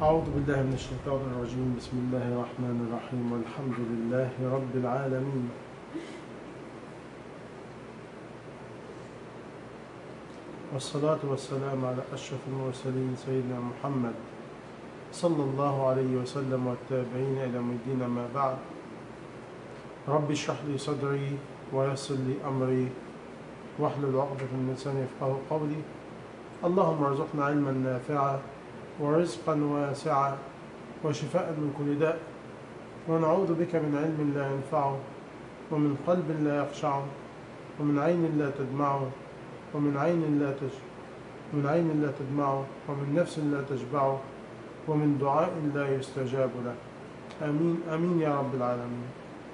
أعوذ بالله من الشيطان الرجيم. بسم الله الرحمن الرحيم، والحمد لله رب العالمين. والصلاة والسلام على أشرف المرسلين سيدنا محمد صلى الله عليه وسلم، والتابعين إلى يوم الدين. ما بعد، رب اشرح لي صدري ويسر لي أمري واحلل عقدة من لساني يفقهوا قولي. اللهم ارزقنا علما نافعا ورزقا واسعا وشفاء من كل داء، ونعوذ بك من علم لا ينفع ومن قلب لا يخشع ومن عين لا تدمع ومن عين لا تدمع ومن نفس لا تشبع ومن دعاء لا يستجاب له. آمين آمين يا رب العالمين.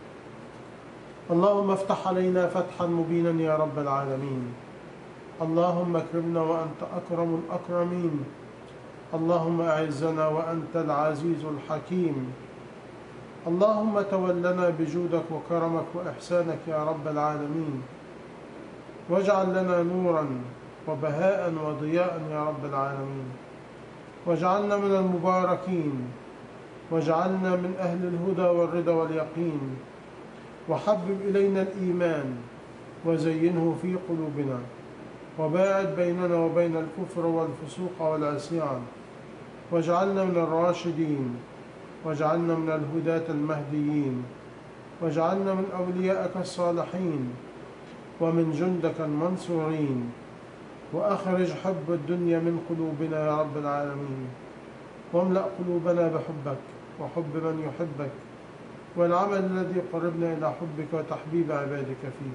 اللهم افتح علينا فتحا مبينا يا رب العالمين. اللهم اكرمنا وأنت أكرم الأكرمين. اللهم أعزنا وأنت العزيز الحكيم. اللهم تولنا بجودك وكرمك وإحسانك يا رب العالمين، واجعل لنا نورا وبهاء وضياء يا رب العالمين، واجعلنا من المباركين، واجعلنا من أهل الهدى والرضا واليقين، وحبب إلينا الإيمان وزينه في قلوبنا، وباعد بيننا وبين الكفر والفسوق والعصيان، واجعلنا من الراشدين، واجعلنا من الهداة المهديين، واجعلنا من أوليائك الصالحين ومن جندك المنصورين، وأخرج حب الدنيا من قلوبنا يا رب العالمين، واملأ قلوبنا بحبك وحب من يحبك، والعمل الذي يقربنا إلى حبك وتحبيب عبادك فيك.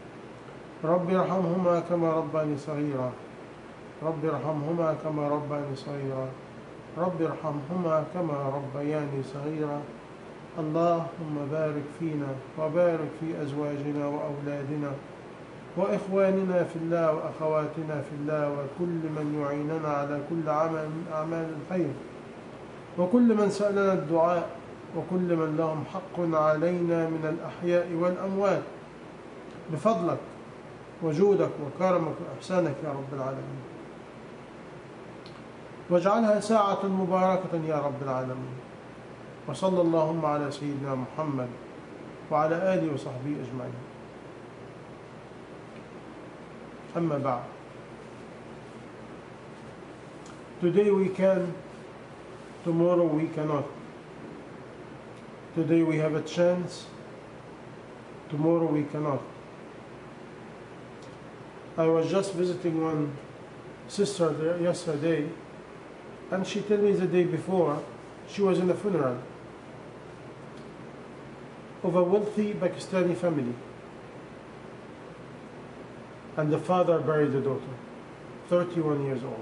رب ارحمهما كما رباني صغيرا، رب ارحمهما كما رباني صغيرا، رب ارحمهما كما ربياني صغيرا. اللهم بارك فينا وبارك في أزواجنا وأولادنا وإخواننا في الله وأخواتنا في الله، وكل من يعيننا على كل عمل من أعمال الخير، وكل من سألنا الدعاء، وكل من لهم حق علينا من الأحياء والأموات، بفضلك وجودك وكرمك وإحسانك يا رب العالمين. واجعلها ساعة مباركة يا رب العالمين. وصلى اللهم على سيدنا محمد وعلى آله وصحبه أجمعين. أما بعد, today we can, tomorrow we cannot. Today we have a chance, tomorrow we cannot. I was just visiting one sister there yesterday, and she told me the day before she was in a funeral of a wealthy Pakistani family, and the father buried the daughter, 31 years old.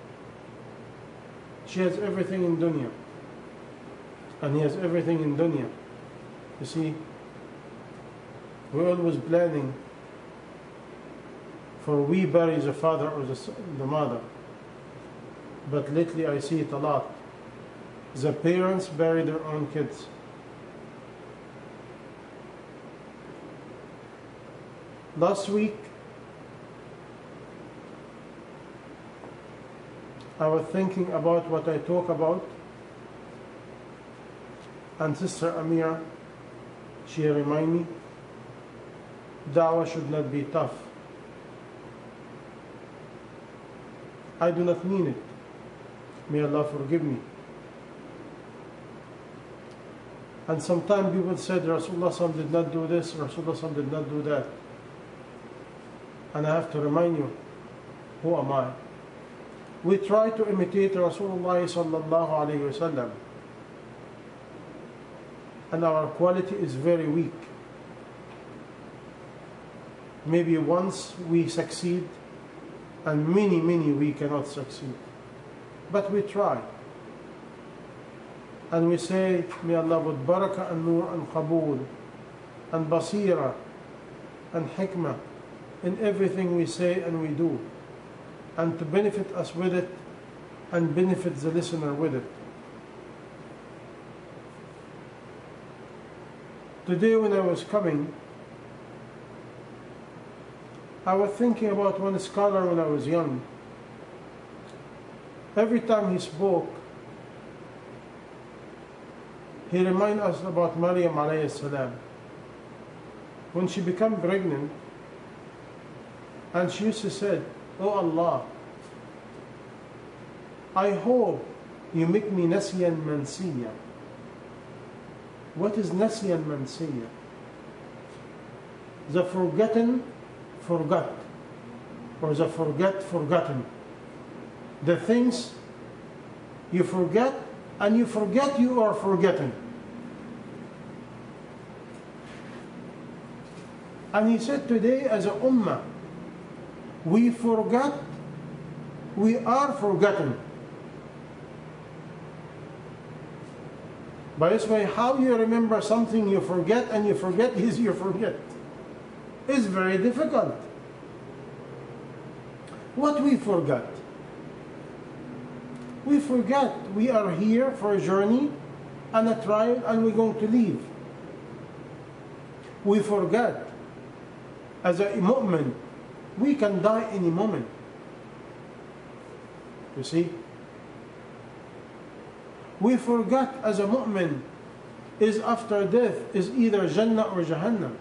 She has everything in dunya, and he has everything in dunya. You see, we're always planning for we bury the father or the mother, but lately I see it a lot. The parents bury their own kids. Last week, I was thinking about what I talk about, and Sister Amira, she reminded me, da'wah should not be tough. I do not mean it. May Allah forgive me. And sometimes people said Rasulullah did not do this, Rasulullah did not do that. And I have to remind you, who am I? We try to imitate Rasulullah sallallahu alayhi wasallam, and our quality is very weak. Maybe once we succeed, and many we cannot succeed. But we try. And we say, may Allah put barakah and nur and qabool and basira and hikmah in everything we say and we do, and to benefit us with it and benefit the listener with it. Today when I was coming, I was thinking about one scholar when I was young. Every time he spoke, He reminds us about Maryam alayhi salam. When she became pregnant, and she used to say, "Oh Allah, I hope you make me nasiyan mansiya." What is nasiyan mansiya? The forgotten forgot, or the forgotten. The things you forget, and you forget you are forgetting. And he said today as a ummah, we forget, we are forgotten. By this way, how you remember something you forget and you forget is you forget. It's very difficult. What we forgot? We forget we are here for a journey and a trial and we're going to leave. We forget as a mu'min, we can die any moment. You see? We forget as a mu'min is after death is either Jannah or Jahannam.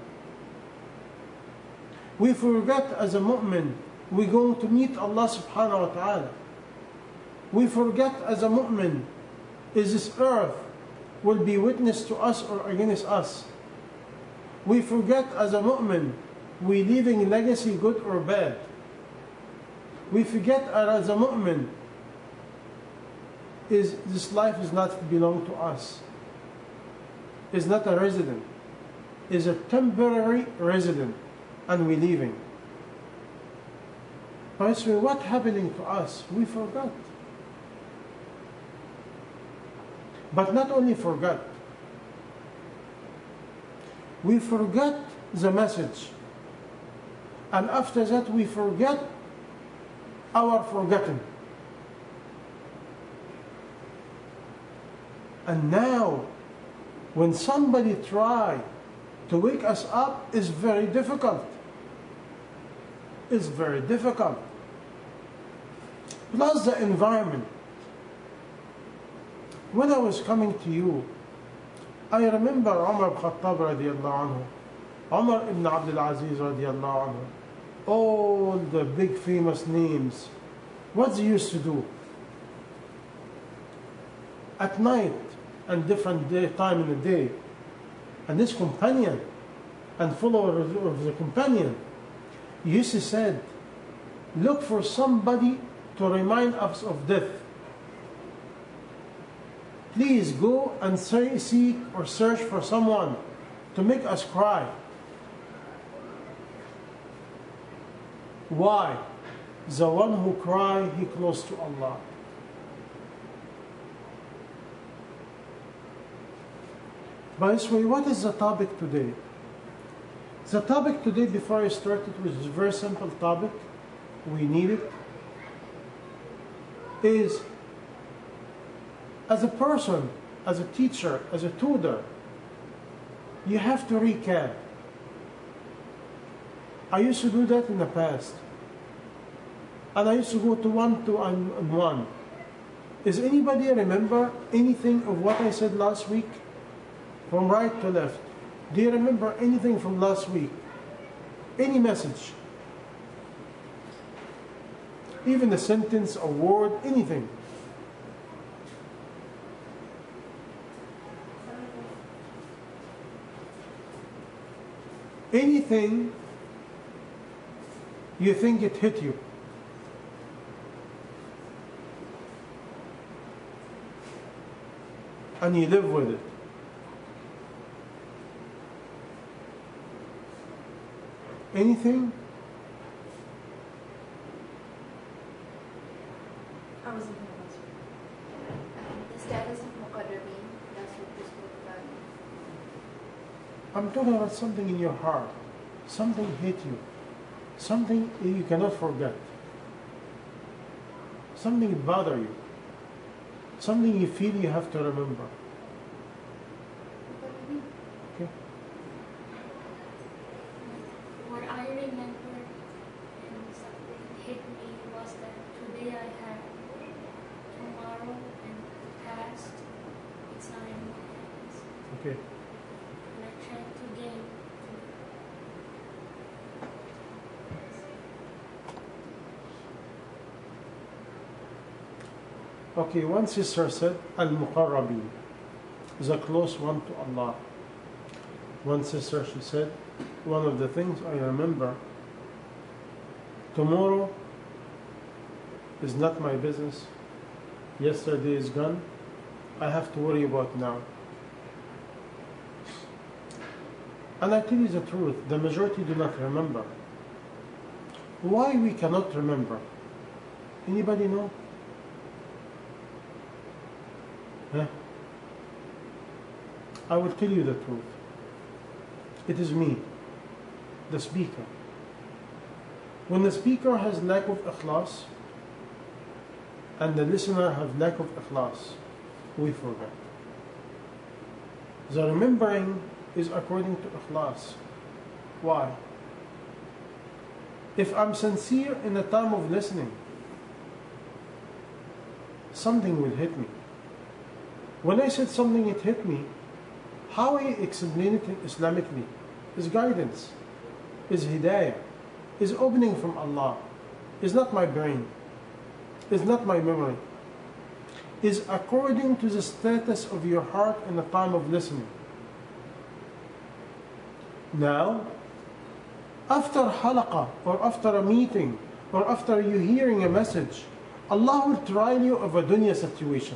We forget as a mu'min we're going to meet Allah subhanahu wa ta'ala. We forget as a mu'min is this earth will be witness to us or against us. We forget as a mu'min we leaving legacy good or bad. We forget as a mu'min is this life is not belong to us. Is not a resident. Is a temporary resident and we leaving. But so what happening to us? We forgot. But not only forgot. We forget the message. And after that we forget our forgotten. And now, when somebody try to wake us up, it's very difficult. It's very difficult. Plus the environment. When I was coming to you, I remember Umar ibn Khattab radiallahu anhu, Umar ibn Abdul Aziz radiallahu anhu, all the big famous names. What they used to do? At night and different time in the day, and this companion and follower of the companion used to say, look for somebody to remind us of death. Please go and seek or search for someone to make us cry. Why? The one who cries, he close to Allah. By this way, what is the topic today? The topic today, before I started, was a very simple topic. We need it. Is as a person, as a teacher, as a tutor, you have to recap. I used to do that in the past. And I used to go to one. Is anybody remember anything of what I said last week? From right to left. Do you remember anything from last week? Any message? Even a sentence, a word, anything. Anything you think it hit you. And you live with it. Anything? I was in the the status of Muqarrabeen, that's what this spoke about. I'm talking about something in your heart. Something hit you. Something you cannot forget. Something bother you. Something you feel you have to remember. Okay. What I remember and something hit me was that today I had tomorrow and the past. It's not in my hands. Okay. And I tried to gain. Okay, one sister said, Al-Muqarrabin is a close one to Allah. One sister, she said, one of the things I remember, tomorrow is not my business. Yesterday is gone. I have to worry about now. And I tell you the truth, the majority do not remember. Why we cannot remember? Anybody know? Huh? I will tell you the truth. It is me, the speaker. When the speaker has lack of ikhlas and the listener have lack of ikhlas, we forget. The remembering is according to ikhlas. Why? If I'm sincere in the time of listening, something will hit me. When I said something, it hit me. How I explain it Islamically is guidance, is hidayah, is opening from Allah, is not my brain, is not my memory, is according to the status of your heart in the time of listening. Now, after halaqah, or after a meeting, or after you hearing a message, Allah will trial you of a dunya situation.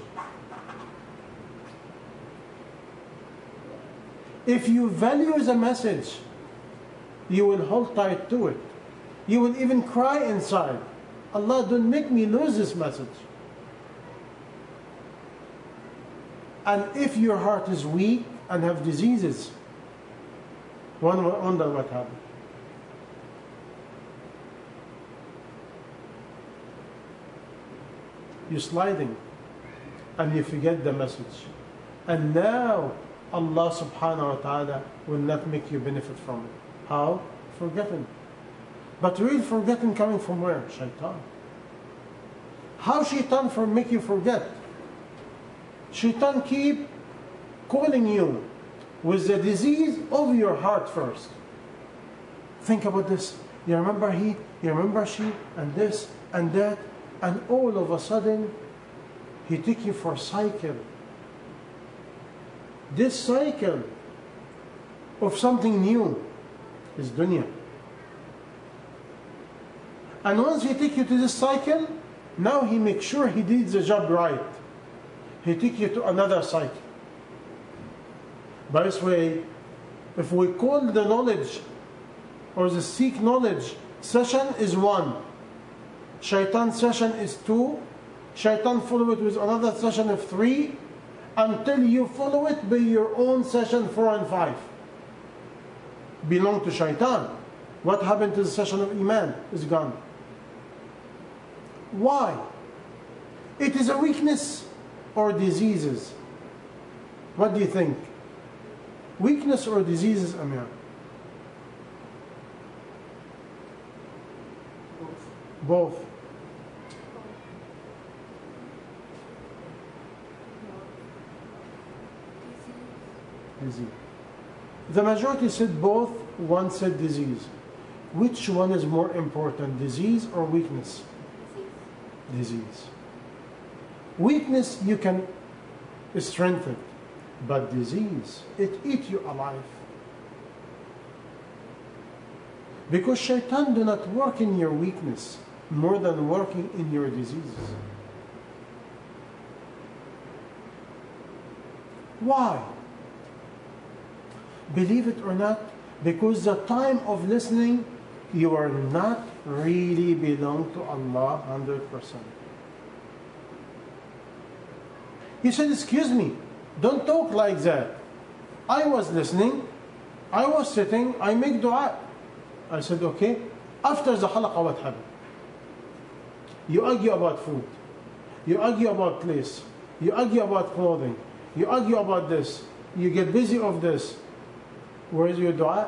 If you value the message, you will hold tight to it. You will even cry inside. Allah, don't make me lose this message. And if your heart is weak and have diseases, wonder what happened. You're sliding and you forget the message. And now Allah subhanahu wa ta'ala will not make you benefit from it. How? Forgetting. But real forgetting coming from where? Shaitan. How shaitan make you forget? Shaitan keep calling you with the disease of your heart first. Think about this. You remember he, you remember she, and this and that, and all of a sudden he take you for a cycle. This cycle of something new is dunya. And once he take you to this cycle, now he makes sure he did the job right. He take you to another cycle. By this way, if we call the knowledge or the seek knowledge session is 1, shaitan session is 2, shaitan follow it with another session of 3, until you follow it by your own session 4 and 5. Belong to shaitan. What happened to the session of iman is gone. Why? It is a weakness or diseases? What do you think? Weakness or diseases, Amir? Both. Disease. The majority said both, one said disease. Which one is more important, disease or weakness? Disease. Weakness you can strengthen, but disease, it eats you alive. Because shaitan do not work in your weakness more than working in your diseases. Why? Believe it or not, because the time of listening, you are not really belong to Allah 100%. He said, excuse me, don't talk like that. I was listening, I was sitting, I make dua. I said, okay. After the halaqah, what happened? You argue about food. You argue about place. You argue about clothing. You argue about this. You get busy of this. Where is your dua?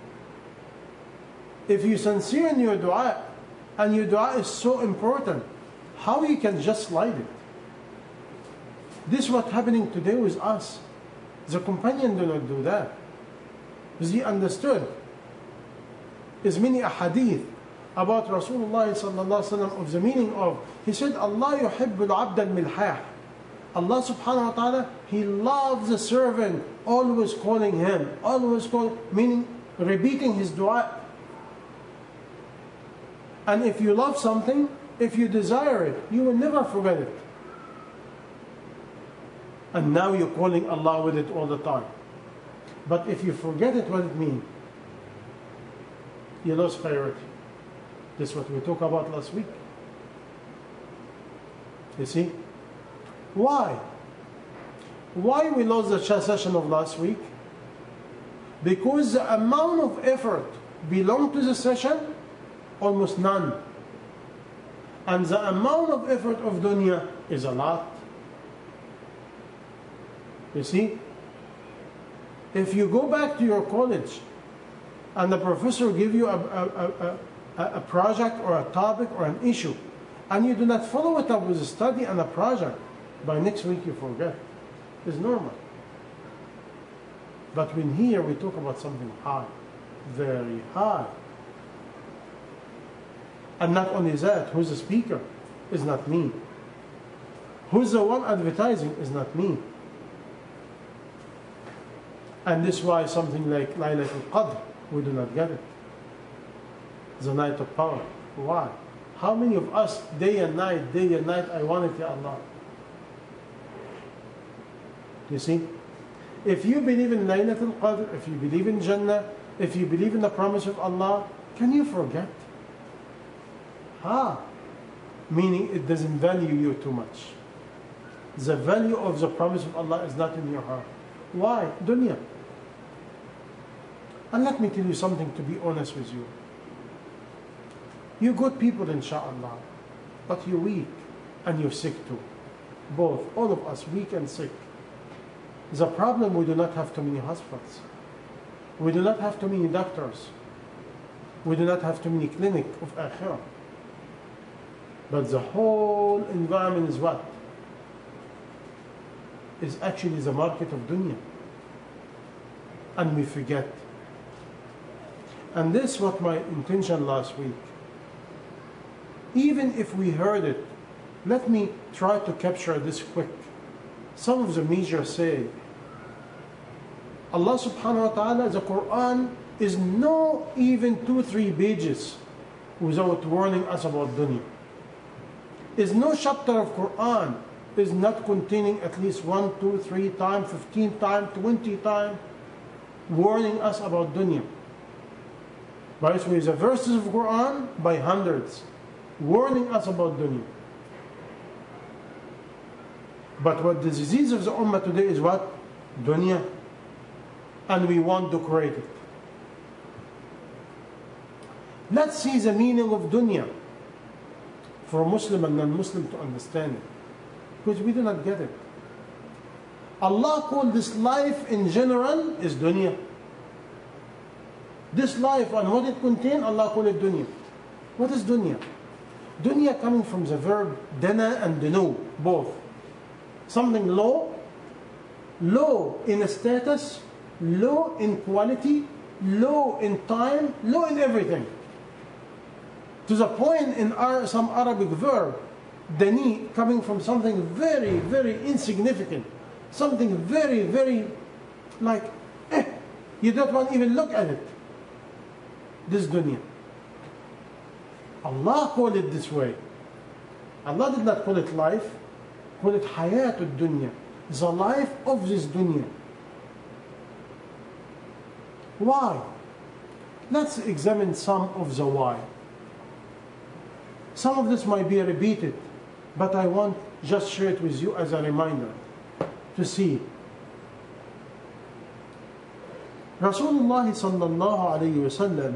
If you're sincere in your dua, and your dua is so important, how you can just slide it? This is what's happening today with us. The companion did not do that. Because he understood. There's many ahadith about Rasulullah sallallahu alaihi wasallam of the meaning of, he said, Allah yuhibbul abd al-milhah. Allah subhanahu wa ta'ala, He loves the servant, always calling Him, always calling, meaning repeating His dua. And if you love something, if you desire it, you will never forget it. And now you're calling Allah with it all the time. But if you forget it, what it means? You lost priority. This is what we talked about last week. You see? Why? Why we lost the session of last week? Because the amount of effort belonged to the session, almost none. And the amount of effort of dunya is a lot. You see? If you go back to your college and the professor give you a project or a topic or an issue, and you do not follow it up with a study and a project, by next week you forget. It's normal. But when here we talk about something high, very high. And not only that, who's the speaker? Is not me. Who's the one advertising? Is not me. And this is why something like Laylatul Qadr, we do not get it. The night of power. Why? How many of us, day and night, I want it, Ya Allah. You see? If you believe in Laylatul Qadr, if you believe in Jannah, if you believe in the promise of Allah, can you forget? Meaning it doesn't value you too much. The value of the promise of Allah is not in your heart. Why? Dunya. And let me tell you something, to be honest with you. You're good people, inshallah, but you're weak and you're sick too. Both, all of us, weak and sick. The problem, we do not have too many hospitals. We do not have too many doctors. We do not have too many clinics of akhirah. But the whole environment is what? Is actually the market of dunya. And we forget. And this is what my intention last week. Even if we heard it, let me try to capture this quick. Some of the measures say, Allah subhanahu wa ta'ala, the Quran is no even 2-3 pages without warning us about dunya. Is no chapter of Quran is not containing at least 1, 2, 3 times, 15 times, 20 times warning us about dunya. By the way, the verses of Quran by hundreds warning us about dunya. But what the disease of the ummah today is what? Dunya. And we want to create it. Let's see the meaning of dunya for a Muslim and non-Muslim to understand it. Because we do not get it. Allah called this life in general is dunya. This life and what it contains, Allah called it dunya. What is dunya? Dunya coming from the verb dana and dunu, both. Something low, low in status, low in quality, low in time, low in everything. To the point in some Arabic verb, dani, coming from something very, very insignificant, something very, very like, you don't want to even look at it. This dunya. Allah called it this way. Allah did not call it life, call it hayatul dunya, the life of this dunya. Why? Let's examine some of the why. Some of this might be repeated, but I want just share it with you as a reminder to see. Rasulullah sallallahu alayhi wa sallam,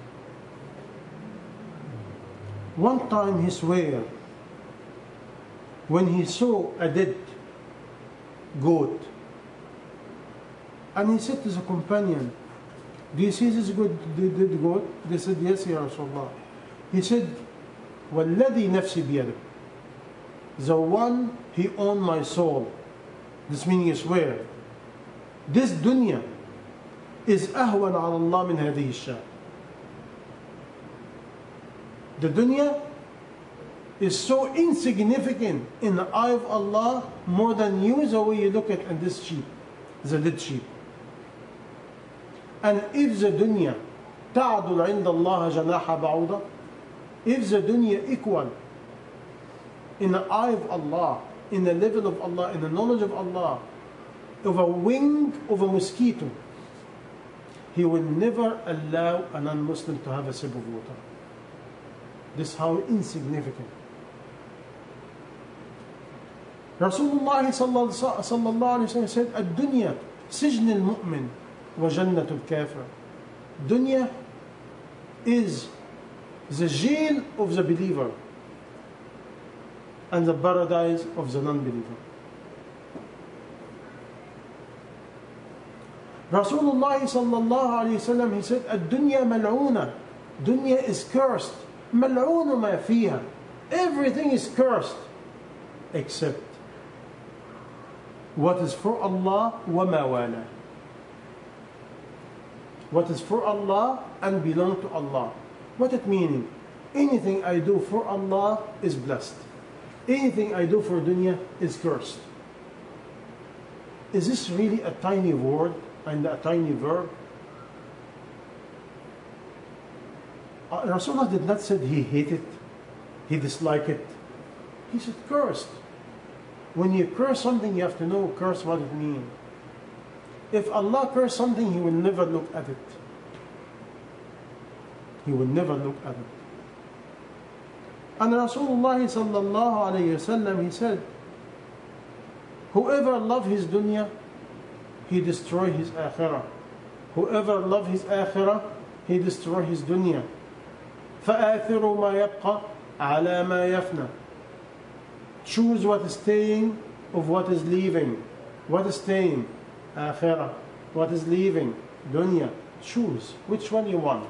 one time he swore when he saw a dead goat, and he said to the companion, do you see this dead goat? They said, yes, Ya Rasulullah. He said, وَالَّذِي نَفْسِ بِيَدِهِ, the one he owned my soul. This meaning is where? This dunya is أهون على الله من هذه الشاة. The dunya is so insignificant in the eye of Allah more than you, the way you look at this sheep, the dead sheep. And if the dunya تعدل عند الله جناح بعوضة, if the dunya equal in the eye of Allah, in the level of Allah, in the knowledge of Allah, of a wing of a mosquito, He will never allow a non-Muslim to have a sip of water. This is how insignificant. Rasulullah sallallahu alaihi wasallam said, "Ad-dunya sijn al-mu'min wa jannat al-kafir." Dunya is the jail of the believer and the paradise of the non-believer. Rasulullah sallallahu alayhi wasallam, he said, "Ad-dunya mal'una." Dunya is cursed. Mal'una ma fiha. Everything is cursed except what is for Allah wa ma wala. What is for Allah and belong to Allah. What it meaning? Anything I do for Allah is blessed. Anything I do for dunya is cursed. Is this really a tiny word and a tiny verb? Rasulullah did not say he hated it, he disliked it. He said cursed. When you curse something, you have to know curse what it means. If Allah curse something, He will never look at it. He will never look at it. And Rasulullah sallallahu alayhi wasallam, he said, whoever love his dunya, he destroy his akhirah. Whoever love his akhirah, he destroy his dunya. فآثروا ما يبقى على ما يفنى. Choose what is staying of what is leaving. What is staying? Akhirah. What is leaving? Dunya. Choose which one you want.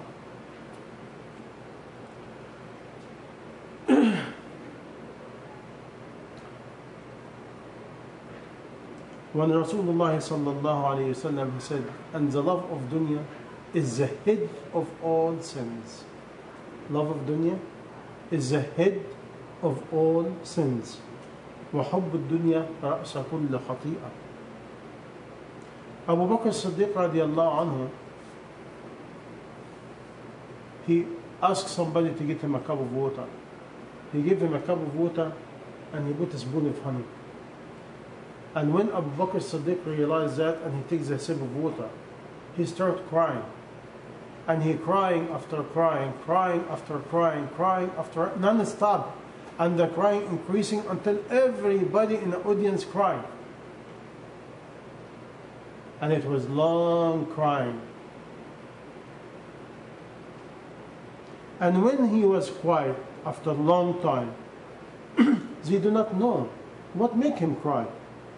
When Rasulullah sallallahu alayhi wasallam, he said, and the love of dunya is the head of all sins. Love of dunya is the head of all sins. وحب الدنيا رأس كل خطيئة. Abu Bakr as-Siddiq radiallahu anhu, he asked somebody to get him a cup of water. He gave him a cup of water and he put a spoon of honey. And when Abu Bakr as-Siddiq realized that and he takes a sip of water, he started crying. And he crying after crying, crying after crying, crying after non-stop. And the crying increasing until everybody in the audience cried. And it was long crying. And when he was quiet after a long time, they do not know what made him cry.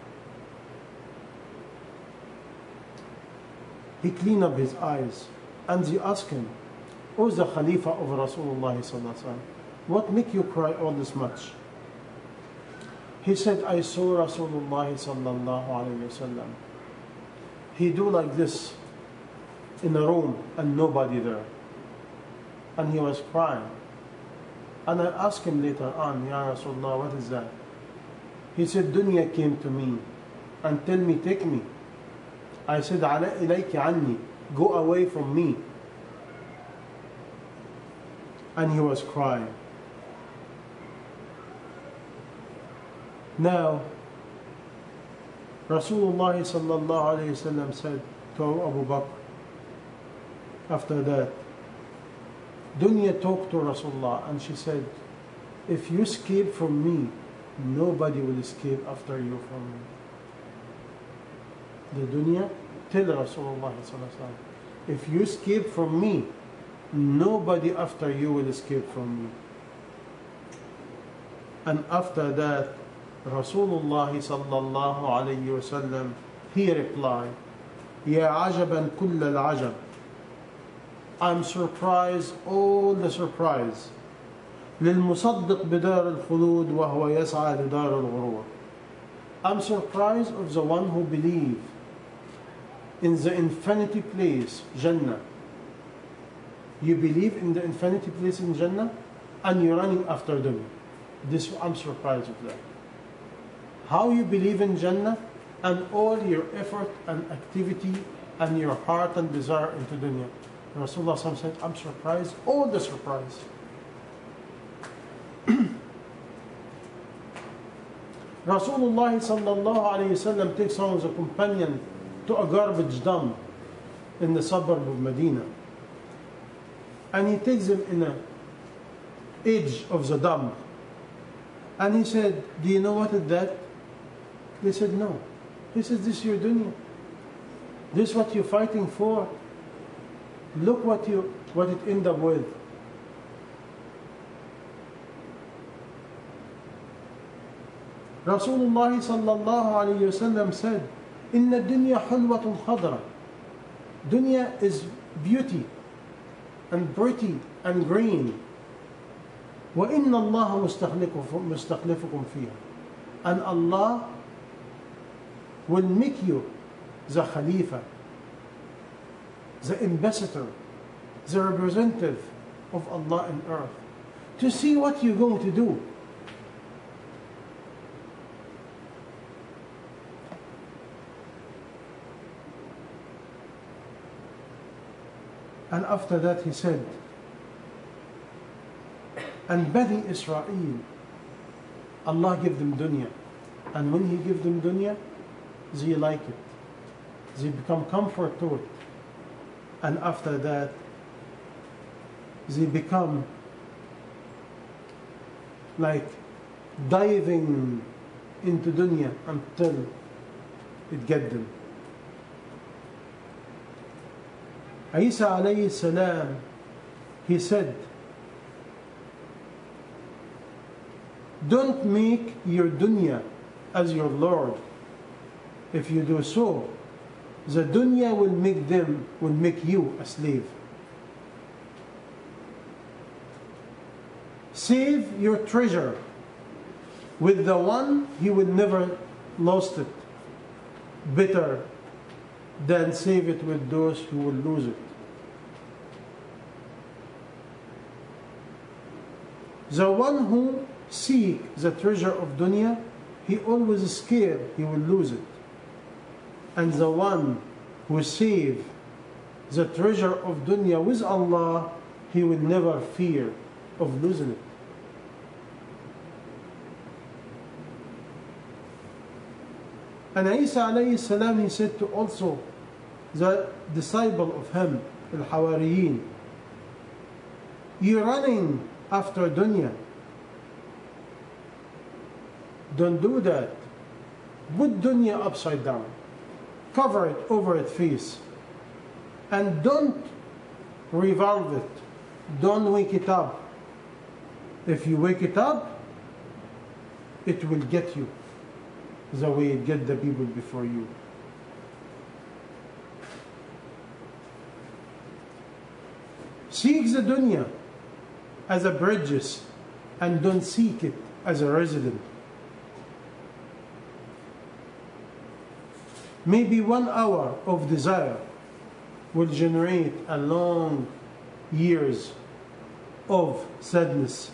He cleaned up his eyes and they asked him, "O the Khalifa of Rasulullah sallallahu alaihi wasallam, what make you cry all this much?" He said, "I saw Rasulullah sallallahu alaihi wasallam. He do like this in a room and nobody there. And he was crying. And I asked him later on, Ya Rasulullah, what is that?" He said, "Dunya came to me and tell me, take me." I said, "Ala ilayki anni, go away from me." And he was crying. Now, Rasulullah sallallahu alayhi wasallam said to Abu Bakr, after that, Dunya talked to Rasulullah and she said, "If you escape from me, nobody will escape after you from me." The dunya tell Rasulullah sallallahu alaihi wasallam, "If you escape from me, nobody after you will escape from me." And after that, Rasulullah sallallahu alayhi wasallam, he replied, "Ya ajaban kull al-ajab." I'm surprised, all the surprise. للمصدق بدار الخلود وهو يسعى لدار الغرور. I'm surprised of the one who believes in the infinity place, Jannah. You believe in the infinity place in Jannah, and you're running after dunya. This, I'm surprised of that. How you believe in Jannah, and all your effort and activity and your heart and desire into dunya. Rasulullah said, I'm surprised, all the surprise. Rasulullah sallallahu alayhi wasallam takes one of the companion to a garbage dump in the suburb of Medina. And he takes them in the edge of the dump. And he said, do you know what is that? They said, no. He said, this is your dunya. This is what you're fighting for. Look what it ended up with. Rasulullah sallallahu alayhi wasallam said, Inna dunya hulwatun khadra. Dunya is beauty and pretty and green. وَإِنَّ اللَّهَ مُسْتَخْلِفُكُمْ فِيهَا. And Allah will make you the Khalifa, the ambassador, the representative of Allah on earth, to see what you're going to do. And after that he said, and Bani Israel, Allah give them dunya. And when He give them dunya, they like it. They become comfort to it. And after that, they become like diving into dunya until it get them. Isa alayhi salam, he said, don't make your dunya as your Lord. If you do so, the dunya will make you a slave. Save your treasure with the one he will never lost it, better than save it with those who will lose it. The one who seek the treasure of dunya, he always is scared he will lose it. And the one who save the treasure of dunya with Allah, he will never fear of losing it. And Isa alayhi salam, he said to also the disciple of him, Al-Hawariyin, you're running after dunya. Don't do that. Put dunya upside down. Cover it over its face. And don't revolve it. Don't wake it up. If you wake it up, it will get you the way it get the people before you. Seek the dunya as a bridges and don't seek it as a resident. Maybe 1 hour of desire will generate a long years of sadness.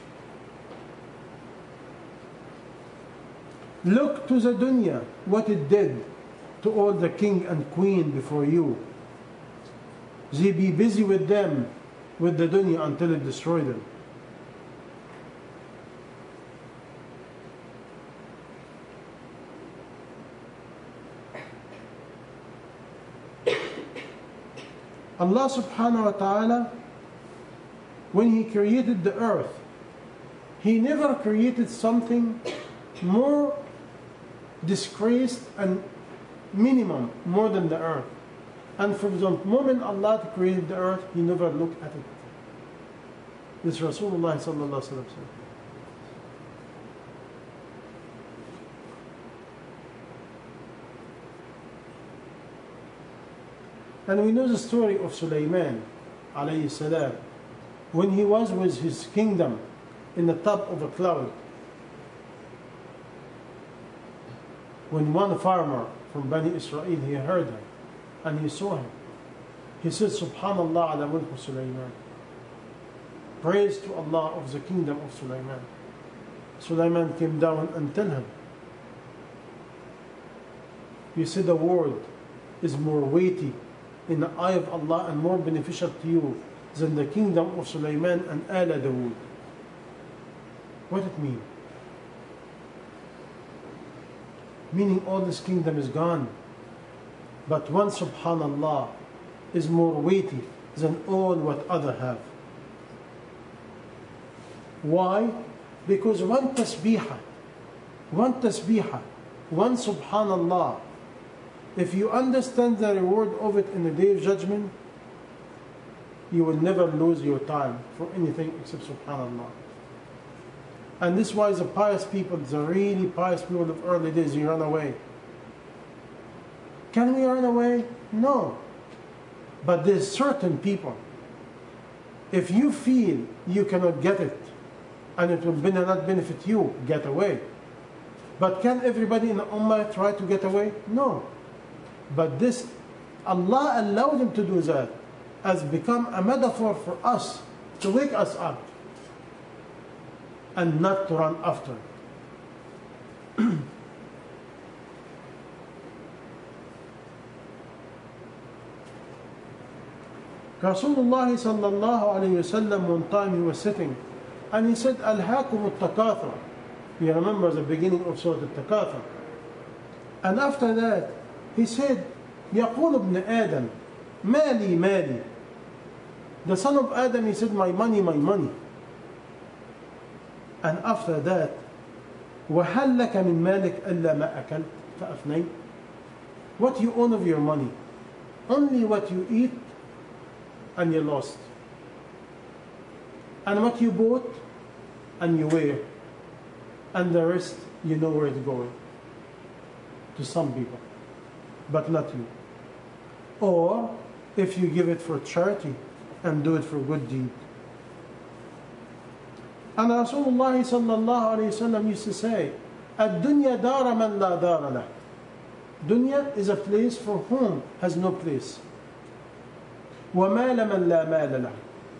Look to the dunya, what it did to all the king and queen before you. They be busy with them, with the dunya, until it destroyed them. Allah subhanahu wa ta'ala, when He created the earth, He never created something more disgraced and minimum more than the earth. And from the moment Allah created the earth, He never looked at it. This Rasulullah sallallahu alaihi wasallam said. And we know the story of Sulaiman alayhi salam, when he was with his kingdom in the top of a cloud. When one farmer from Bani Israel, he heard him, and he saw him. He said, Subhanallah ala mulk Sulaiman. Praise to Allah of the kingdom of Sulaiman. Sulaiman came down and tell him, you see, the word is more weighty in the eye of Allah and more beneficial to you than the kingdom of Sulaiman and Ala Dawood. What it mean? Meaning all this kingdom is gone, but one Subhanallah is more weighty than all what other have. Why? Because one tasbihah, one Subhanallah, if you understand the reward of it in the day of judgment, you will never lose your time for anything except Subhanallah. And this is why the pious people, the really pious people of early days, you run away. Can we run away? No. But there's certain people, if you feel you cannot get it, and it will not benefit you, get away. But can everybody in the Ummah try to get away? No. But this, Allah allowed him to do that, has become a metaphor for us, to wake us up, and not to run after. Rasulullah sallallahu alayhi wa sallam, one time he was sitting, and he said, Alhaakum al-takathur. You remember the beginning of Surah Al-Takathur. And after that, he said, يقول ابن آدم مالي مالي. The son of Adam, he said, my money, my money. And after that, وهل لك من مالك إلا ما أكلت فأفنيت. What you own of your money? Only what you eat and you lost. And what you bought and you wear. And the rest, you know where it's going. To some people, but not you. Or if you give it for charity and do it for good deed. And Rasulullah sallallahu alayhi wa sallam used to say, الدنيا دار من لا دار له. Dunya is a place for whom has no place. ومال من لا مال له.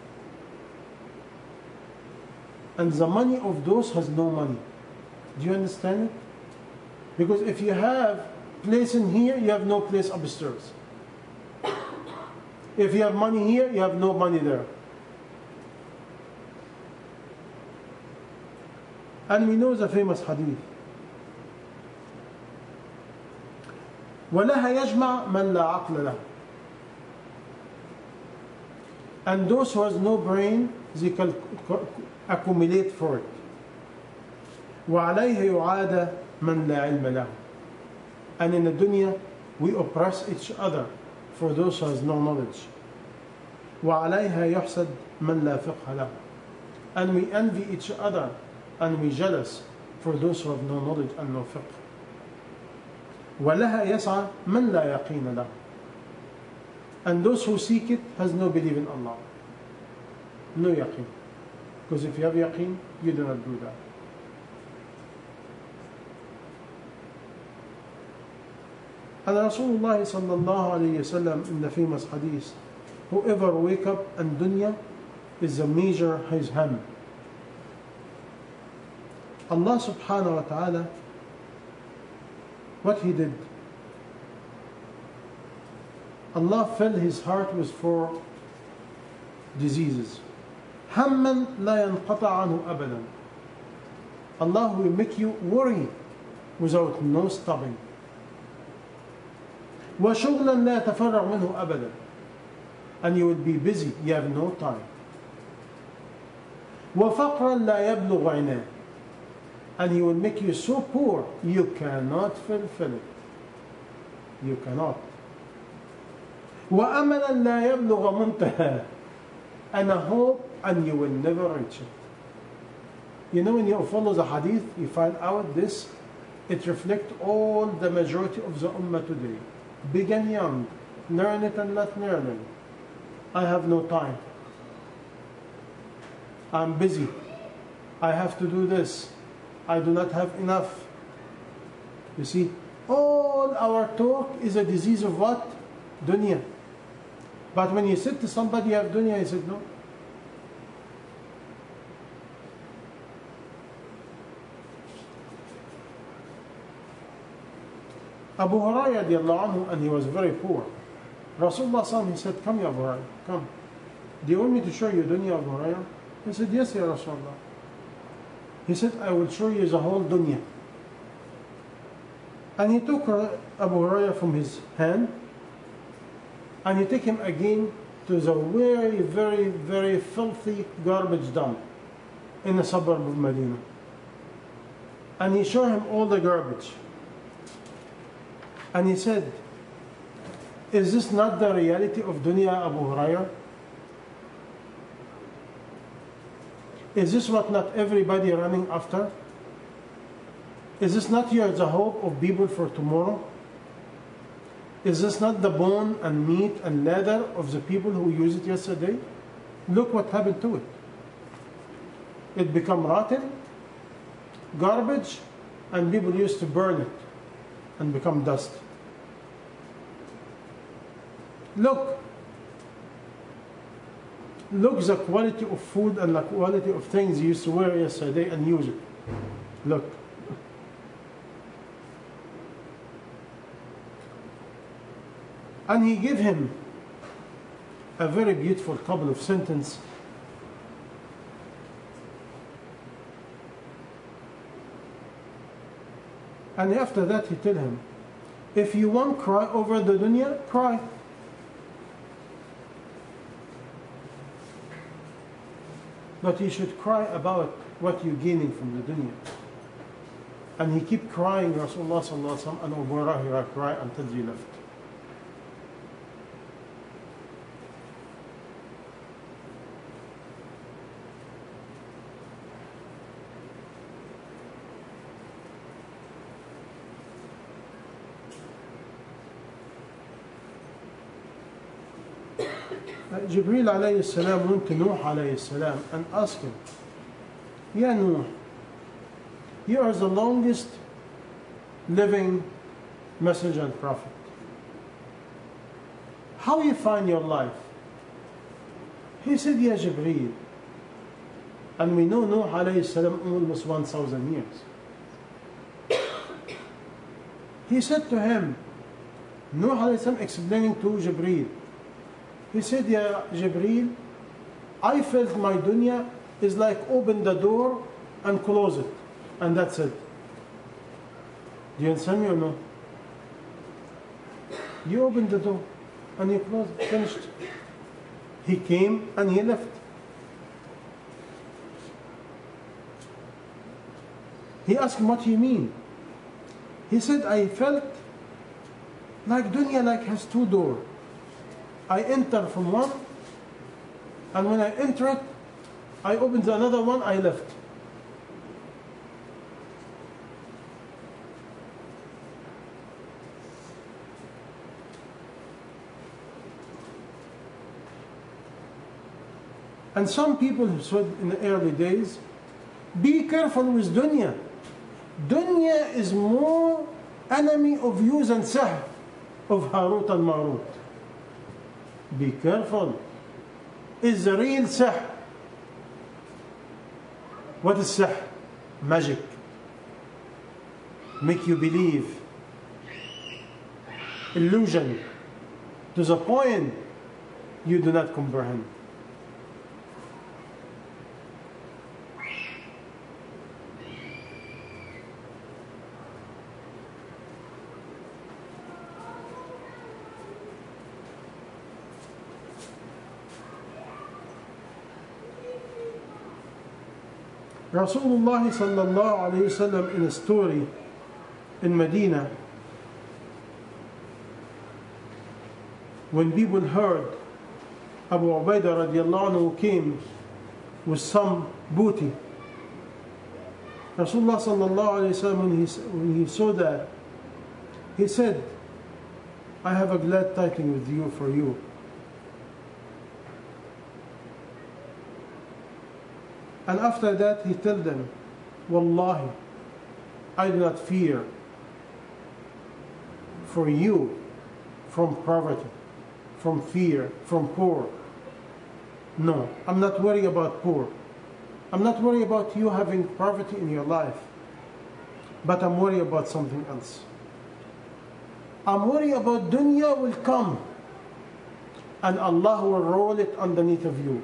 And the money of those has no money. Do you understand it? Because if you have place in here, you have no place upstairs. If you have money here, you have no money there. And we know the famous hadith. وَلَهَا يَجْمَعْ مَنْ لَا عَقْلَ لَهُ. And those who has no brain, they can accumulate for it. وَعَلَيْهَا يُعَادَ مَنْ لَا عِلْمَ لَهُ. And in the dunya, we oppress each other for those who has no knowledge. وَعَلَيْهَا يُحْسَدْ مَنْ لَا فِقْهَ لَهُ. And we envy each other and we jealous for those who have no knowledge and no fiqh. وَلَهَا يَسْعَى مَنْ لَا يَقِينَ لَهُ. And those who seek it has no belief in Allah. No yaqeen. Because if you have yaqeen, you do not do that. And Rasulullah sallallahu alayhi wa sallam in the famous hadith, whoever wake up and dunya is a major his ham. Allah subhanahu wa ta'ala, what he did, Allah filled his heart with 4 diseases. Hamman la yanqata anhu abadan. Allah will make you worry without no stopping. وَشُغْلًا لَا يَتَفَرَّغْ مِنْهُ أَبَدًا. And you will be busy, you have no time. وَفَقْرًا لَا يَبْلُغْ عِنَاهُ. And he will make you so poor, you cannot fulfill it. You cannot. وَأَمَلًا لَا يَبْلُغَ مُنْتَهَى. And a hope, and you will never reach it. You know, when you follow the hadith, you find out this, it reflects all the majority of the ummah today. Big and young, learn it and not learn it. I have no time. I'm busy. I have to do this. I do not have enough. You see, all our talk is a disease of what? dunya. But when you said to somebody you have dunya, he said no. Abu Hurairah radiallahu anhu, and he was very poor. Rasulullah sallallahu, he said, come ya Abu Hurairah, come. Do you want me to show you dunya, Abu Hurairah? He said, yes, ya Rasulullah. He said, I will show you the whole dunya. And he took Abu Hurairah from his hand, and he took him again to the very, very, very filthy garbage dump in the suburb of Medina. And he showed him all the garbage. And he said, is this not the reality of dunya, Abu Hurairah? Is this what not everybody running after? Is this not the hope of people for tomorrow? Is this not the bone and meat and leather of the people who used it yesterday? Look what happened to it. It became rotten, garbage, and people used to burn it and become dust. Look the quality of food and the quality of things you used to wear yesterday and use it. Look. And he gave him a very beautiful couple of sentences. And after that he told him, if you want to cry over the dunya, cry. But you should cry about what you're gaining from the dunya. And he kept crying, Rasulullah sallallahu alaihi wasallam, and Abu Hurairah cried until he left. Jibreel alayhi salam went to Nuh alayhi salam and asked him, Ya Nuh, you are the longest living messenger and prophet. How you find your life? He said, Ya Jibreel. And we know Nuh alayhi salam almost 1,000 years. He said to him, Nuh alayhi salam explaining to Jibreel, he said, Ya Jibreel, I felt my dunya is like open the door and close it, and that's it. Do you understand me or no? You open the door and you close it, finished. He came and he left. He asked him, what do you mean? He said, I felt like dunya has two doors. I enter from one, and when I enter it, I opened another one, I left. And some people have said in the early days, be careful with dunya. Dunya is more enemy of you than Sihr of Harut and Marut. Be careful. Is the real Sihr. What is Sihr? Magic. Make you believe. Illusion. To the point you do not comprehend. Rasulullah sallallahu alayhi wasallam in a story in Medina, when people heard Abu Ubaidah radiallahu anhu came with some booty, Rasulullah sallallahu alayhi wasallam, when he saw that, he said, I have a glad tidings with you for you. And after that he told them, Wallahi, I do not fear for you from poverty. from fear, from poor. No, I'm not worried about poor. I'm not worried about you having poverty in your life. But I'm worried about something else. I'm worried about dunya will come and Allah will roll it underneath of you.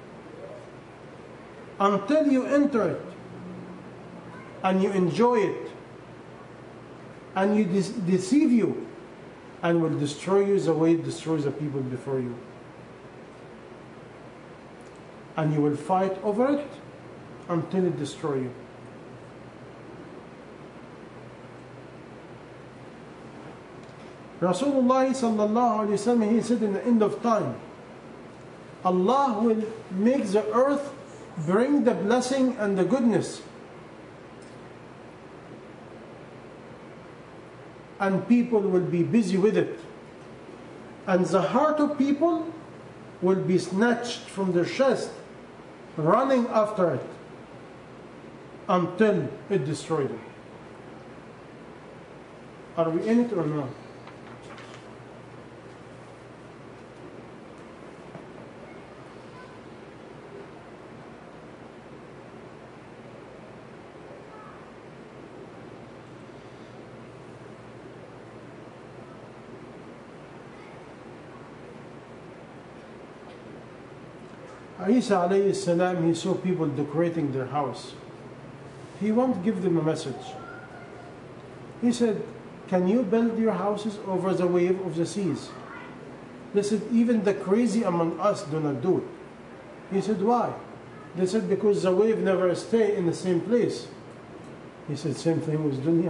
Until you enter it and you enjoy it and you deceive you and will destroy you the way it destroys the people before you. And you will fight over it until it destroys you. Rasulullah sallallahu alayhi wa sallam, he said in the end of time, Allah will make the earth bring the blessing and the goodness. And people will be busy with it. And the heart of people will be snatched from their chest, running after it until it destroys them. Are we in it or not? Isa alayhi salam, he saw people decorating their house. He wanted to give them a message. He said, can you build your houses over the wave of the seas? They said, even the crazy among us do not do it. He said, why? They said, because the wave never stay in the same place. He said, same thing with dunya.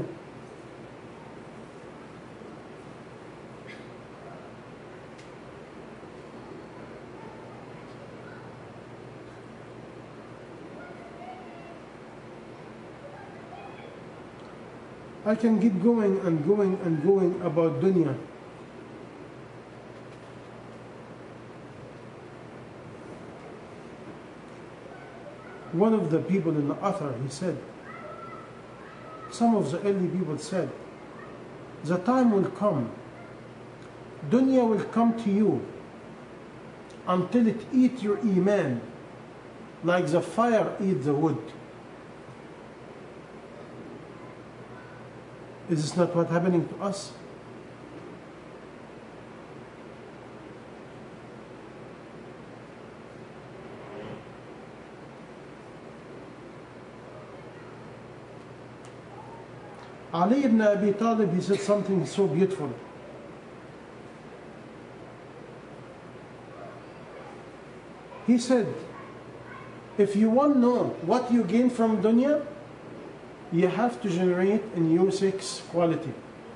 I can keep going and going and going about dunya. One of the people in the author, he said, some of the early people said, the time will come, dunya will come to you until it eat your iman like the fire eat the wood. Is this not what's happening to us? Ali ibn Abi Talib, he said something so beautiful. He said, if you want to know what you gain from dunya, you have to generate in you 6 quality.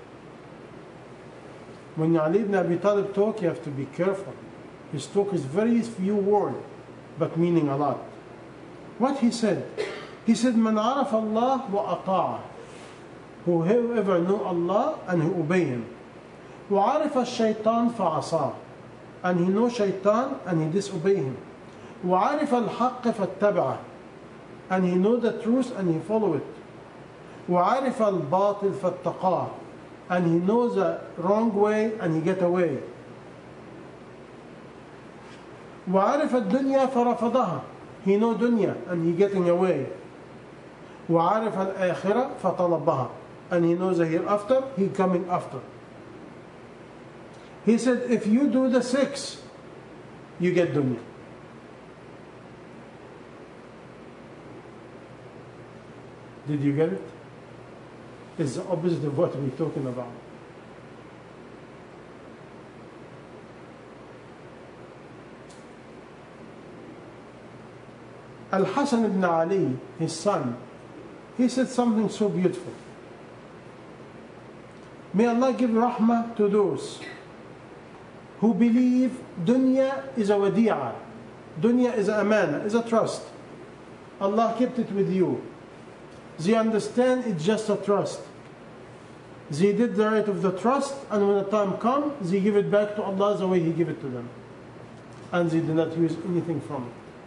When Ali ibn Abi Talib talk, you have to be careful. His talk is very few words, but meaning a lot. What he said? He said, "Man araf Allah wa ata'a." Whoever know Allah and who obey Him. Wa arifa shaitan fa asa. And he know shaitan and he disobey him. Wa arifa al-haqq fa taba'a. And he know the truth and he follow it. وعرف الباطل فاتقاه, and he knows the wrong way and he get away. وعرف الدنيا فرفضها, he know dunya and he getting away. وعرف الآخرة فطلبها, and he knows the hereafter, he coming after. He said, if you do the 6, you get dunya. Did you get it? It's the opposite of what we're talking about. Al-Hasan ibn Ali, his son, he said something so beautiful. May Allah give rahmah to those who believe dunya is a wadi'ah. Dunya is a amana, is a trust. Allah kept it with you. They understand it's just a trust. They did the right of the trust, and when the time comes, they give it back to Allah the way He gave it to them. And they did not use anything from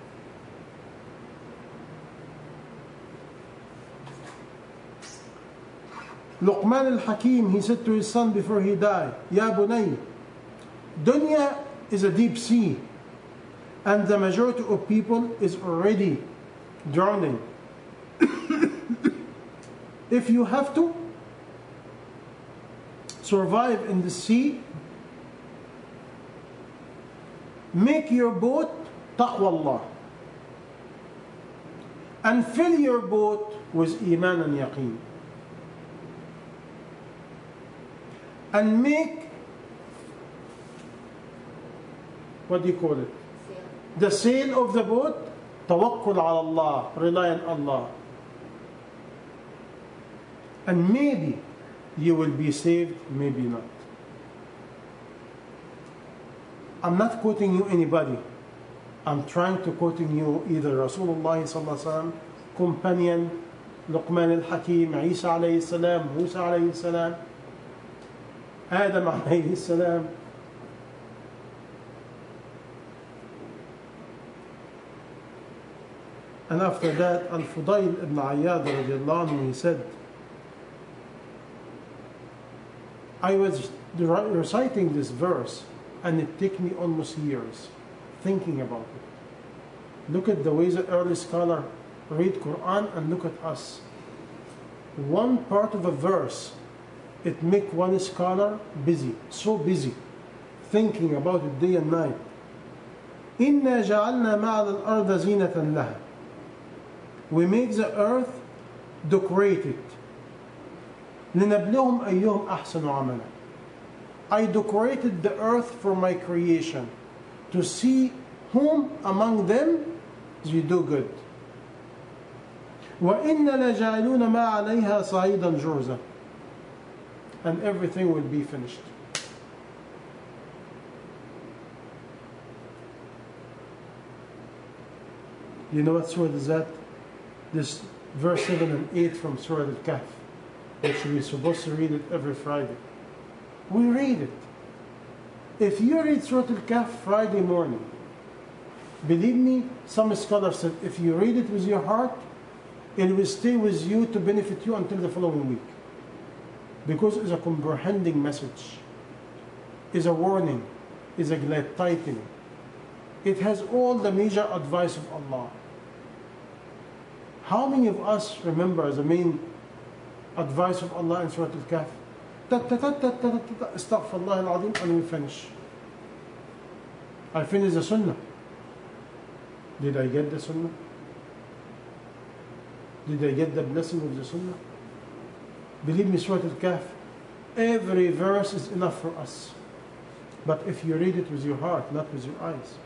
it. Luqman al-Hakim, he said to his son before he died, Ya bunay, dunya is a deep sea, and the majority of people is already drowning. If you have to survive in the sea, make your boat taqwa Allah and fill your boat with iman and yaqeen, and make, what do you call it, the sail of the boat tawakkul ala Allah, rely on Allah, and maybe you will be saved, maybe not. I'm not quoting you anybody. I'm trying to quoting you either Rasulullah sallallahu alaihi wasallam, companion, Luqman al-Hakim, Isa alayhi salam, Musa alayhi salam, Adam alayhi salam. And after that, Al-Fudayl ibn Ayyad radiallahu anhu, he said, I was reciting this verse and it took me almost years thinking about it. Look at the way the early scholar read Quran and look at us. One part of a verse, it make one scholar busy, so busy, thinking about it day and night. إِنَّا جَعَلْنَا مَعَ الْأَرْضَ زِينَةً لَهَا. We make the earth decorated. لِنَبْلِهُمْ أَيُّهُمْ أَحْسَنُ عَمَلًا. I decorated the earth for my creation to see whom among them you do good. وَإِنَّ لَجَعِلُونَ مَا عَلَيْهَا صَعِيدًا جُرْزًا. And everything will be finished. You know what surah is that? This verse 7 and 8 from Surah Al-Kahf, which we're supposed to read it every Friday. We read it. If you read Surah Al-Kahf Friday morning, believe me, some scholars said if you read it with your heart, it will stay with you to benefit you until the following week. Because it's a comprehending message, it's a warning, it's a glad tidings. It has all the major advice of Allah. How many of us remember the main advice of Allah in Surah Al-Kahf? Astaghfirullah al-Azim, and we finish. I finished the Sunnah. Did I get the Sunnah? Did I get the blessing of the Sunnah? Believe me, Surah Al-Kahf, every verse is enough for us. But if you read it with your heart, not with your eyes.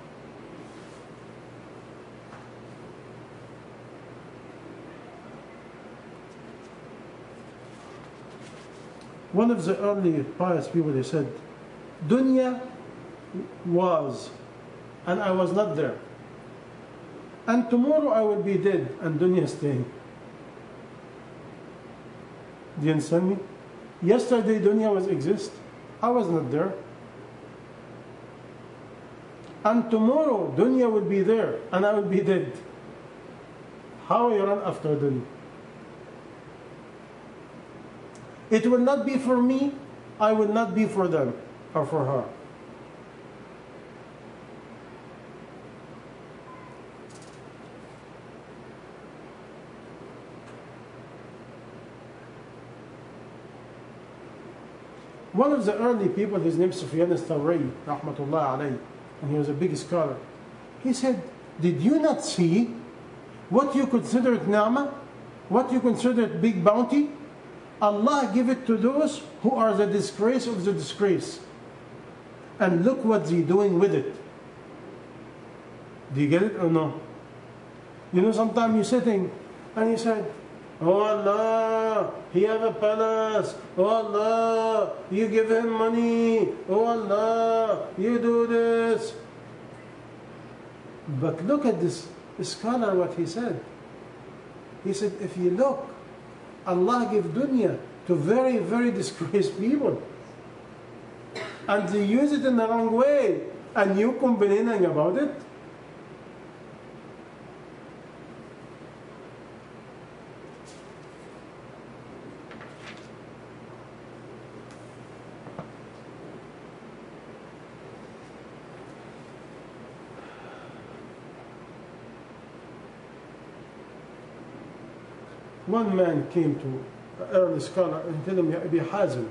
One of the early pious people, he said, Dunya was, and I was not there. And tomorrow I will be dead, and dunya is staying. Do you understand me? Yesterday dunya was exist. I was not there. And tomorrow dunya will be there, and I will be dead. How you run after dunya? It will not be for me, I will not be for them or for her. One of the early people, his name is Sufyan al-Thawri, rahmatullah alayhi, and he was a big scholar. He said, did you not see what you considered ni'mah, what you considered big bounty? Allah give it to those who are the disgrace of the disgrace. And look what they're doing with it. Do you get it or no? You know, sometimes you're sitting and you said, oh Allah, he have a palace. Oh Allah, you give him money. Oh Allah, you do this. But look at this scholar, what he said. He said, if you look, Allah give dunya to very, very disgraced people. And they use it in the wrong way. And you complaining about it? One man came to an early scholar and told him, Ya Abi Hazim,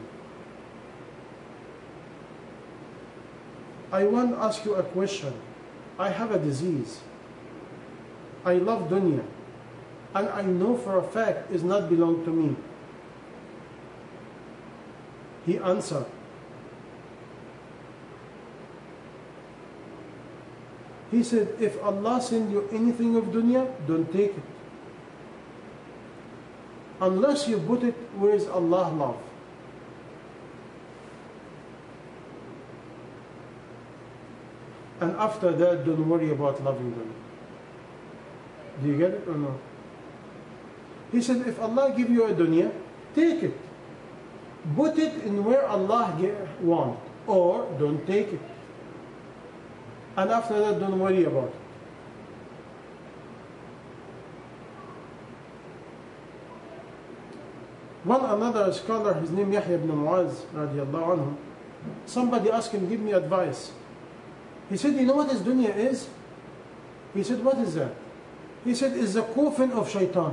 I want to ask you a question. I have a disease. I love dunya. And I know for a fact it not belong to me. He answered, he said, if Allah send you anything of dunya, don't take it. Unless you put it where is Allah love. And after that, don't worry about loving dunya. Do you get it or no? He said, if Allah give you a dunya, take it. Put it in where Allah want, or don't take it. And after that, don't worry about it. Another scholar, his name Yahya ibn Muaz, radiallahu anhu, somebody asked him, give me advice. He said, you know what this dunya is? He said, what is that? He said, it's the coffin of shaitan.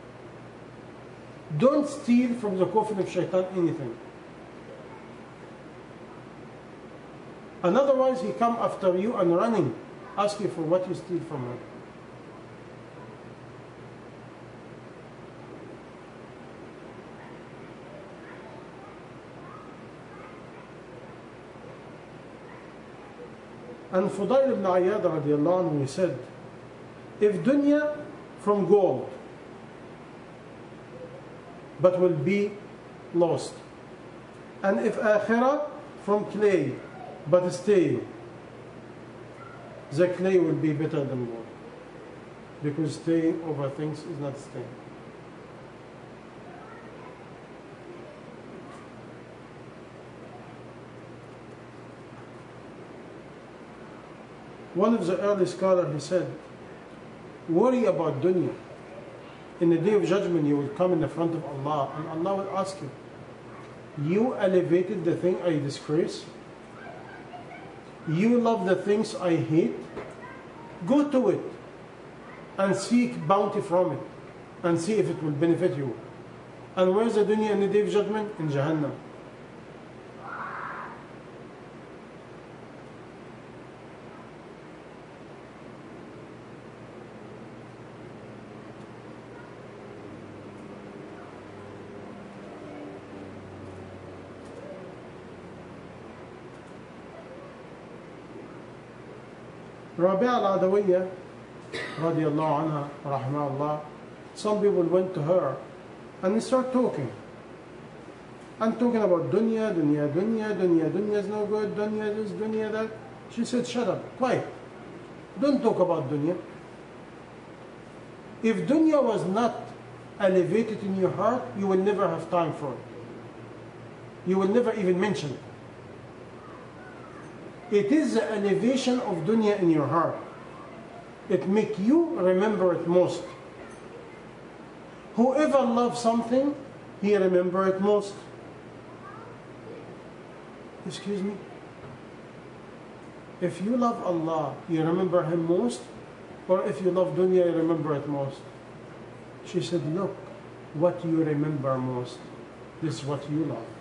Don't steal from the coffin of shaitan anything. And otherwise he come after you and running, ask you for what you steal from him. And Fudayl ibn Iyad radiallahu anhu, he said, if dunya from gold, but will be lost, and if akhirah from clay, but stay, the clay will be better than gold, because staying over things is not staying. One of the early scholars, he said, worry about dunya. In the day of judgment, you will come in the front of Allah, and Allah will ask you, you elevated the thing I disgrace? You love the things I hate? Go to it and seek bounty from it and see if it will benefit you. And where's the dunya in the day of judgment? In Jahannam. Rabi'a al-Adawiyya, radiallahu anha, rahmahullah, some people went to her and they start talking. And talking about dunya is no good, dunya this, dunya that. She said, shut up, quiet. Don't talk about dunya. If dunya was not elevated in your heart, you will never have time for it. You will never even mention it. It is the elevation of dunya in your heart. It makes you remember it most. Whoever loves something, he remembers it most. Excuse me? If you love Allah, you remember Him most? Or if you love dunya, you remember it most? She said, look, what you remember most, this is what you love.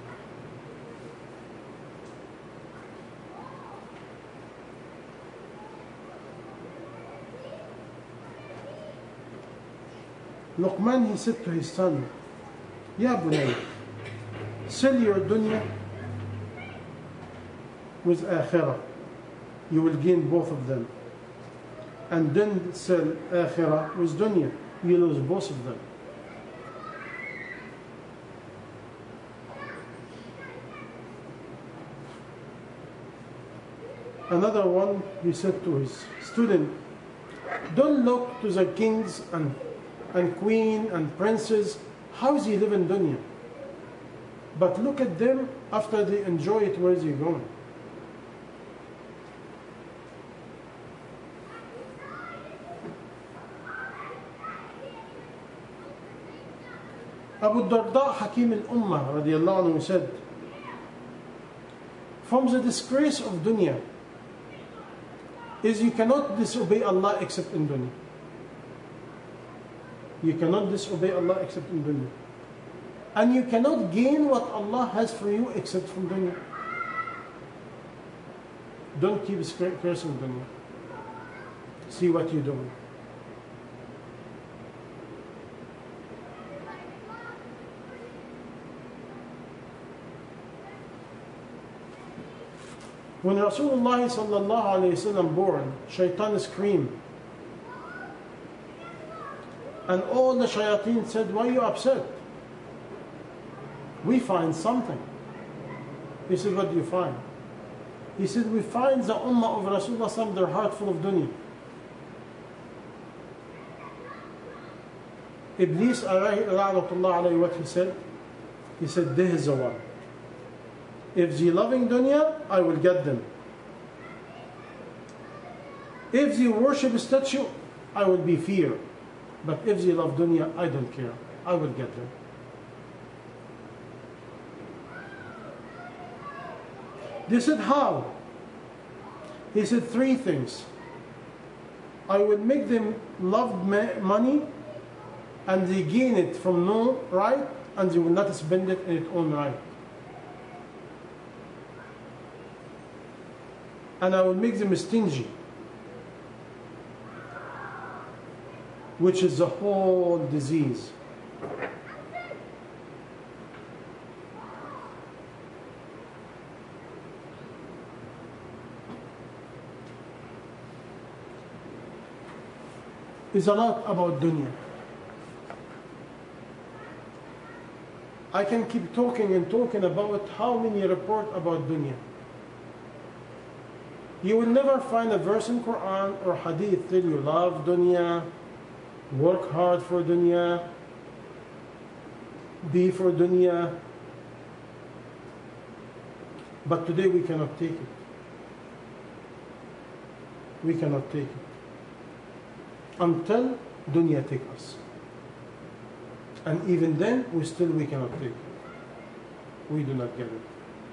Luqman, he said to his son, Ya Bunay, sell your dunya with akhirah. You will gain both of them. And then sell akhirah with dunya. You lose both of them. Another one, he said to his student, don't look to the kings and queen and princes, how is he living dunya? But look at them after they enjoy it, where is he going? Abu Darda Hakim al-Ummah radiallahu anhu said, from the disgrace of dunya is you cannot disobey Allah except in dunya. You cannot disobey Allah except in dunya. And you cannot gain what Allah has for you except from dunya. Don't keep cursing dunya. See what you're doing. When Rasulullah sallallahu alayhi wasallam born, shaitan screamed. And all the shayateen said, why are you upset? We find something. He said, what do you find? He said, we find the ummah of Rasulullah sallallahu their heart full of dunya. Iblis la'natullah alayhi, what he said? He said, this is the one. If they loving dunya, I will get them. If they worship a statue, I will be fear. But if they love dunya, I don't care. I will get them. They said, how? He said, three things. I will make them love money, and they gain it from no right, and they will not spend it in its own right. And I will make them stingy, which is the whole disease. It's a lot about dunya. I can keep talking and talking about how many report about dunya. You will never find a verse in Quran or Hadith tell you love dunya, work hard for dunya, be for dunya. But today we cannot take it. We cannot take it. Until dunya take us. And even then, we cannot take it. We do not get it.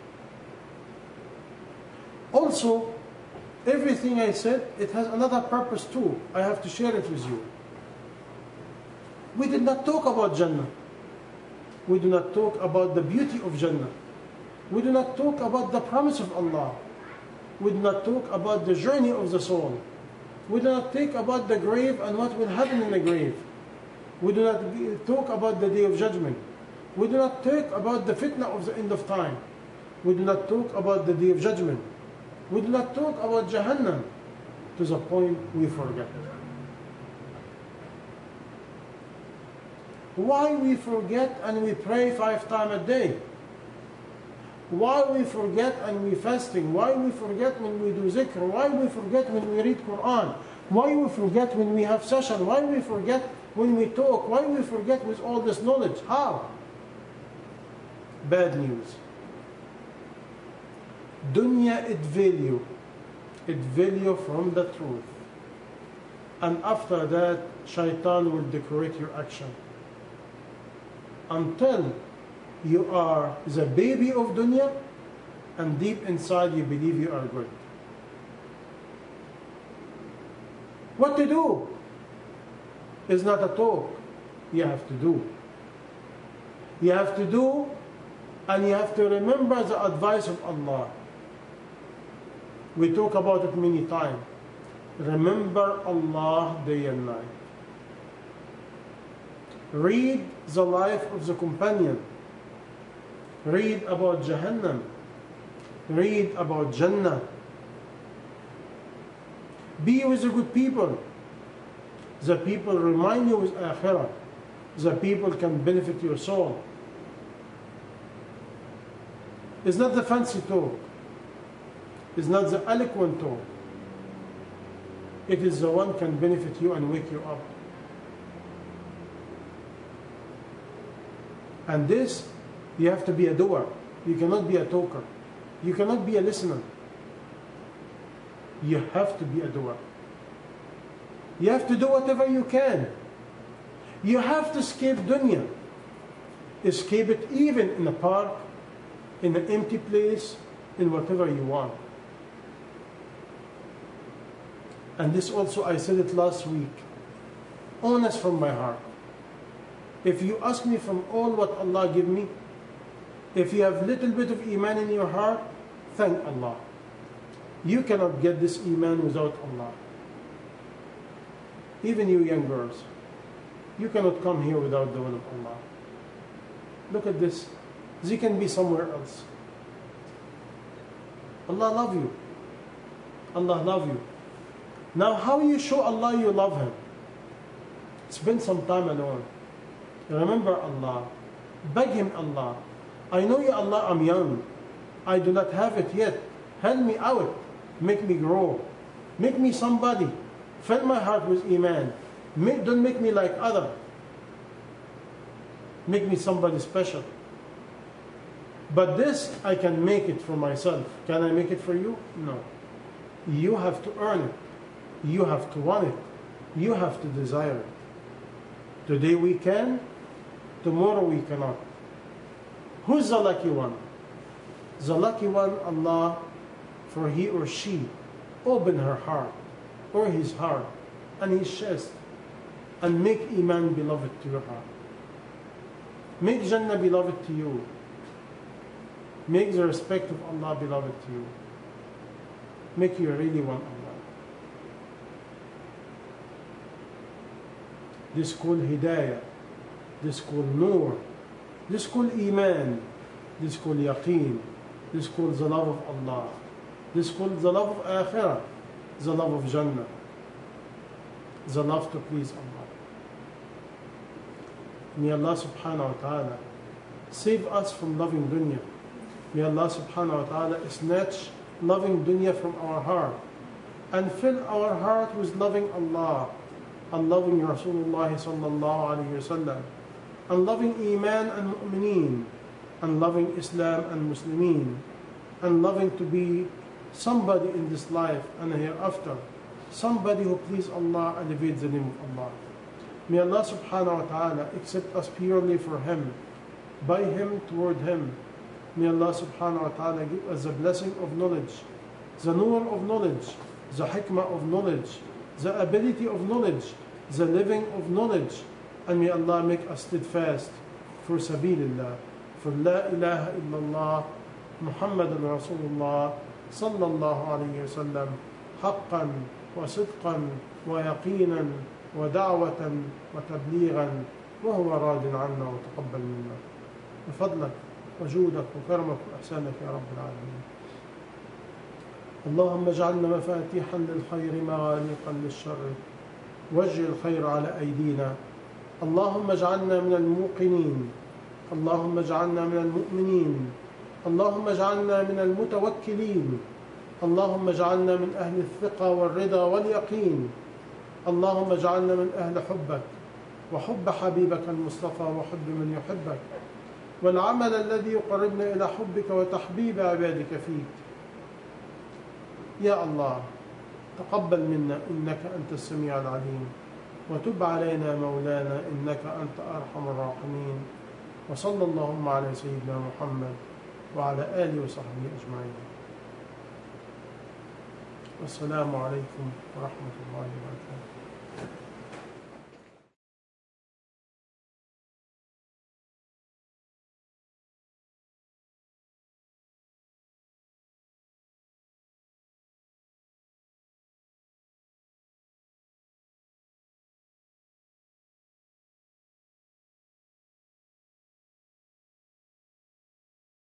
Also, everything I said, it has another purpose too. I have to share it with you. We did not talk about Jannah. We do not talk about the beauty of Jannah. We do not talk about the promise of Allah. We do not talk about the journey of the soul. We do not talk about the grave and what will happen in the grave. We do not talk about the day of judgment. We do not talk about the fitna of the end of time. We do not talk about the day of judgment. We do not talk about Jahannam to the point we forget. Why we forget and we pray 5 times a day? Why we forget and we fasting? Why we forget when we do zikr? Why we forget when we read Quran? Why we forget when we have session? Why we forget when we talk? Why we forget with all this knowledge? How? Bad news. Dunya it value from the truth. And after that, shaitan will decorate your action. Until you are the baby of dunya, and deep inside you believe you are good. What to do is not a talk. You have to do. You have to do, and you have to remember the advice of Allah. We talk about it many times. Remember Allah day and night. Read the life of the companion. Read about Jahannam. Read about Jannah. Be with the good people. The people remind you with Akhirah. The people can benefit your soul. It's not the fancy talk. It's not the eloquent talk. It is the one can benefit you and wake you up. And this, you have to be a doer. You cannot be a talker. You cannot be a listener. You have to be a doer. You have to do whatever you can. You have to escape dunya. Escape it even in a park, in an empty place, in whatever you want. And this also, I said it last week. Honest from my heart. If you ask me from all what Allah give me, if you have little bit of iman in your heart, thank Allah. You cannot get this iman without Allah. Even you young girls, you cannot come here without the will of Allah. Look at this. They can be somewhere else. Allah love you. Allah love you. Now how you show Allah you love Him? Spend some time alone. Remember Allah. Beg Him, Allah. I know you, Allah, I'm young. I do not have it yet. Help me out. Make me grow. Make me somebody. Fill my heart with iman. Don't make me like other. Make me somebody special. But this, I can make it for myself. Can I make it for you? No. You have to earn it. You have to want it. You have to desire it. Today we can, tomorrow we cannot. Who's the lucky one? The lucky one, Allah, for he or she open her heart or his heart and his chest and make iman beloved to your heart. Make Jannah beloved to you. Make the respect of Allah beloved to you. Make you really want Allah. This called hidayah. This called nur. This called iman. This called yaqeen. This called the love of Allah. This called the love of akhirah. The love of Jannah. The love to please Allah. May Allah subhanahu wa ta'ala save us from loving dunya. May Allah subhanahu wa ta'ala snatch loving dunya from our heart and fill our heart with loving Allah and loving Rasulullah sallallahu alayhi wa sallam and loving Iman and Mu'mineen and loving Islam and Muslimeen and loving to be somebody in this life and hereafter, somebody who please Allah, elevate the name of Allah. May Allah subhanahu wa ta'ala accept us purely for Him, by Him, toward Him. May Allah subhanahu wa ta'ala give us the blessing of knowledge, the nur of knowledge, the hikmah of knowledge, the ability of knowledge, the living of knowledge. And may Allah make us steadfast for sabilillah, for la ilaha illallah, Muhammadan Rasulullah, sallallahu alayhi wa sallam, haqqan wa sidqan wa yaqinan ودعوة وتبليغا وهو راض عنا وتقبل منا بفضلك وجودك وكرمك وإحسانك يا رب العالمين. اللهم اجعلنا مفاتيحا للخير مغاليقا للشر واجعل الخير على أيدينا. اللهم اجعلنا من الموقنين. اللهم اجعلنا من المؤمنين. اللهم اجعلنا من المتوكلين. اللهم اجعلنا من أهل الثقة والرضا واليقين. اللهم اجعلنا من أهل حبك وحب حبيبك المصطفى وحب من يحبك والعمل الذي يقربنا إلى حبك وتحبيب عبادك فيك. يا الله تقبل منا إنك أنت السميع العليم وتب علينا مولانا إنك أنت أرحم الراحمين. وصلى اللهم على سيدنا محمد وعلى آله وصحبه أجمعين. والسلام عليكم ورحمة الله وبركاته.